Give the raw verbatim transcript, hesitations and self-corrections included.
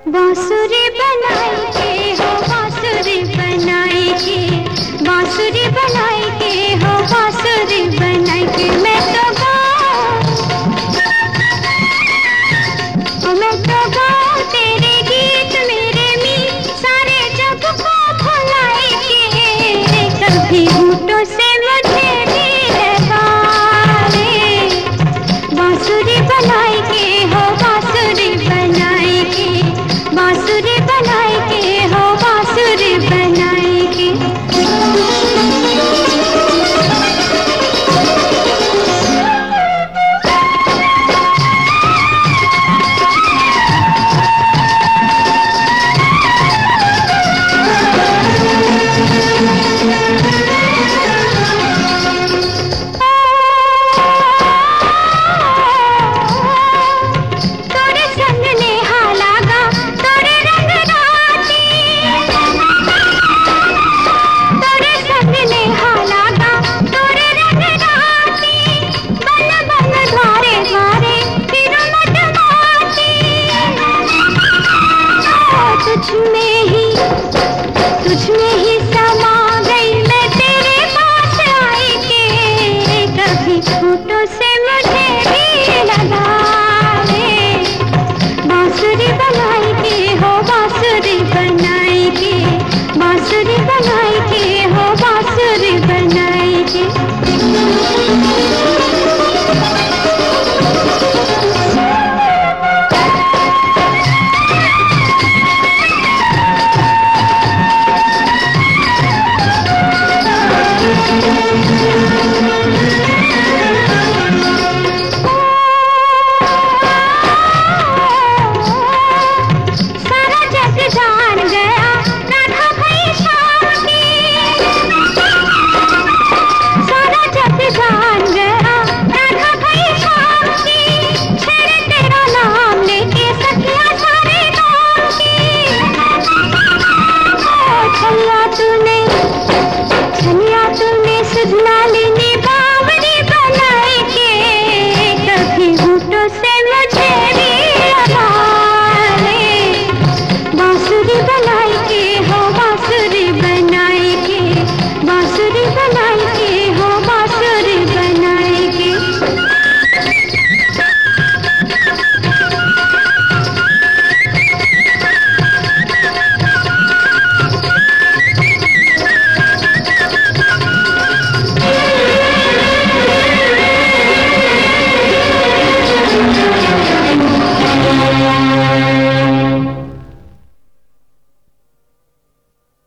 बांसुरी बनाई के हो बांसुरी बनाई के, बांसुरी बनाई के हो बांसुरी बनाई के। मैं तो गाऊं मैं तो गाऊं तेरे गीत मेरे मीत सारे जग को भुलाए के। कभी होठों से मुझे भी लगा रे, बांसुरी बनाई के हो बांसुरी बनाई के, बांसुरी बनाई के हो बांसुरी बनाई के। में